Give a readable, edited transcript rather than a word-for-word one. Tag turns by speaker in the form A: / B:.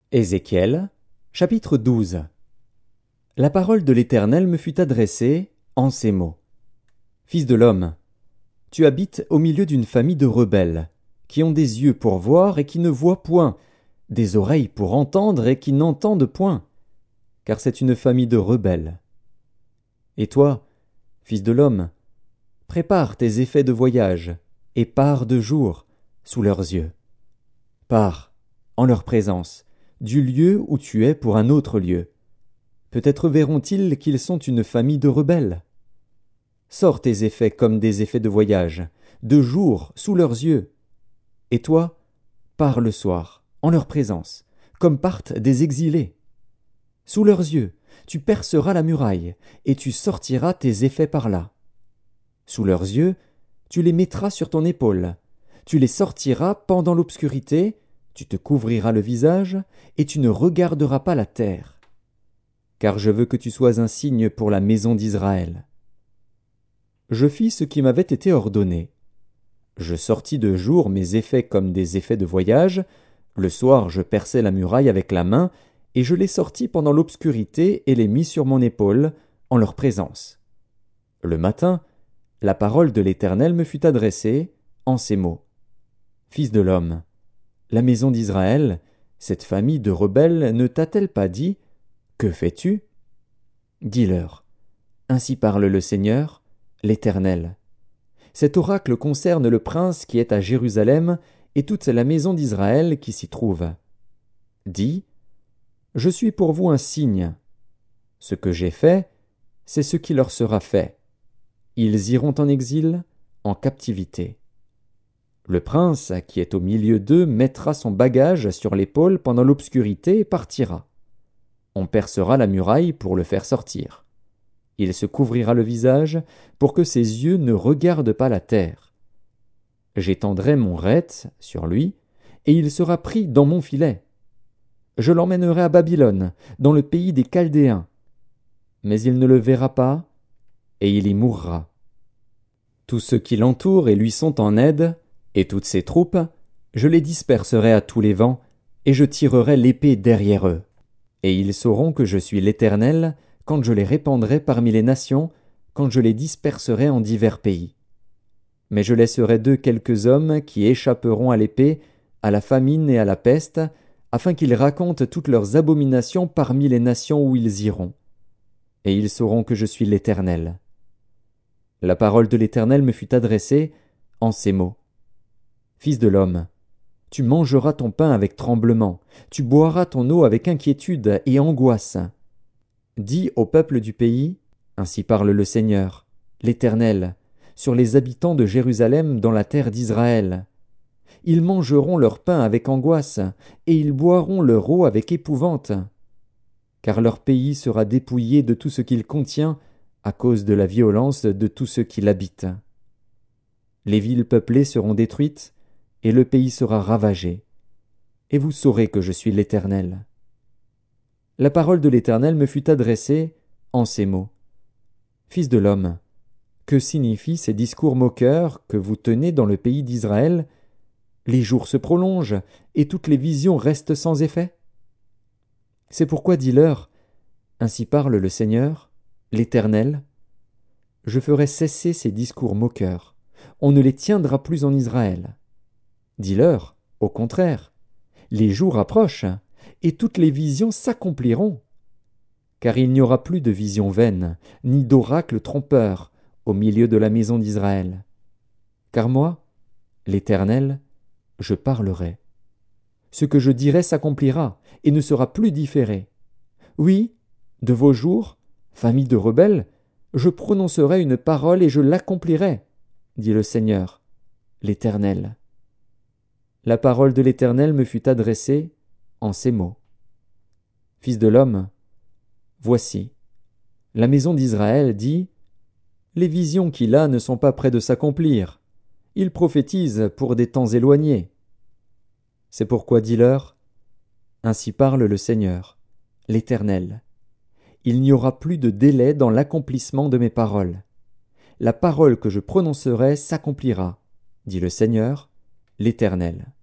A: Ézéchiel, chapitre 12. La parole de l'Éternel me fut adressée en ces mots. Fils de l'homme, tu habites au milieu d'une famille de rebelles, qui ont des yeux pour voir et qui ne voient point, des oreilles pour entendre et qui n'entendent point, car c'est une famille de rebelles. Et toi, fils de l'homme, prépare tes effets de voyage, et pars de jour, sous leurs yeux. Pars, en leur présence, du lieu où tu es pour un autre lieu. Peut-être verront-ils qu'ils sont une famille de rebelles. Sors tes effets comme des effets de voyage, de jour, sous leurs yeux. Et toi, pars le soir, en leur présence, comme partent des exilés. Sous leurs yeux, tu perceras la muraille, et tu sortiras tes effets par là. Sous leurs yeux, tu les mettras sur ton épaule, tu les sortiras pendant l'obscurité, tu te couvriras le visage, et tu ne regarderas pas la terre. Car je veux que tu sois un signe pour la maison d'Israël. Je fis ce qui m'avait été ordonné. Je sortis de jour mes effets comme des effets de voyage, le soir je perçai la muraille avec la main, et je les sortis pendant l'obscurité et les mis sur mon épaule, en leur présence. Le matin, la parole de l'Éternel me fut adressée, en ces mots. Fils de l'homme, la maison d'Israël, cette famille de rebelles, ne t'a-t-elle pas dit, que fais-tu? Dis-leur, ainsi parle le Seigneur, l'Éternel. Cet oracle concerne le prince qui est à Jérusalem et toute la maison d'Israël qui s'y trouve. Dis, je suis pour vous un signe. Ce que j'ai fait, c'est ce qui leur sera fait. Ils iront en exil, en captivité. Le prince, qui est au milieu d'eux, mettra son bagage sur l'épaule pendant l'obscurité et partira. On percera la muraille pour le faire sortir. Il se couvrira le visage pour que ses yeux ne regardent pas la terre. J'étendrai mon rete sur lui, et il sera pris dans mon filet. Je l'emmènerai à Babylone, dans le pays des Chaldéens. Mais il ne le verra pas, et il y mourra. Tous ceux qui l'entourent et lui sont en aide, et toutes ses troupes, je les disperserai à tous les vents, et je tirerai l'épée derrière eux. Et ils sauront que je suis l'Éternel, quand je les répandrai parmi les nations, quand je les disperserai en divers pays. Mais je laisserai d'eux quelques hommes qui échapperont à l'épée, à la famine et à la peste, afin qu'ils racontent toutes leurs abominations parmi les nations où ils iront. Et ils sauront que je suis l'Éternel. La parole de l'Éternel me fut adressée en ces mots. Fils de l'homme, tu mangeras ton pain avec tremblement, tu boiras ton eau avec inquiétude et angoisse. Dis au peuple du pays, ainsi parle le Seigneur, l'Éternel, sur les habitants de Jérusalem dans la terre d'Israël. Ils mangeront leur pain avec angoisse, et ils boiront leur eau avec épouvante. Car leur pays sera dépouillé de tout ce qu'il contient, à cause de la violence de tous ceux qui l'habitent. Les villes peuplées seront détruites, et le pays sera ravagé. Et vous saurez que je suis l'Éternel. La parole de l'Éternel me fut adressée en ces mots. Fils de l'homme, que signifient ces discours moqueurs que vous tenez dans le pays d'Israël? Les jours se prolongent, et toutes les visions restent sans effet. C'est pourquoi dis-leur, ainsi parle le Seigneur, l'Éternel, je ferai cesser ces discours moqueurs, on ne les tiendra plus en Israël. Dis-leur, au contraire, les jours approchent, et toutes les visions s'accompliront. Car il n'y aura plus de visions vaines, ni d'oracles trompeurs, au milieu de la maison d'Israël. Car moi, l'Éternel, je parlerai. Ce que je dirai s'accomplira, et ne sera plus différé. Oui, de vos jours, famille de rebelles, je prononcerai une parole et je l'accomplirai, dit le Seigneur, l'Éternel. La parole de l'Éternel me fut adressée en ces mots. Fils de l'homme, voici, la maison d'Israël dit, les visions qu'il a ne sont pas près de s'accomplir. Il prophétise pour des temps éloignés. C'est pourquoi dis-leur, ainsi parle le Seigneur, l'Éternel. Il n'y aura plus de délai dans l'accomplissement de mes paroles. La parole que je prononcerai s'accomplira, dit le Seigneur, l'Éternel.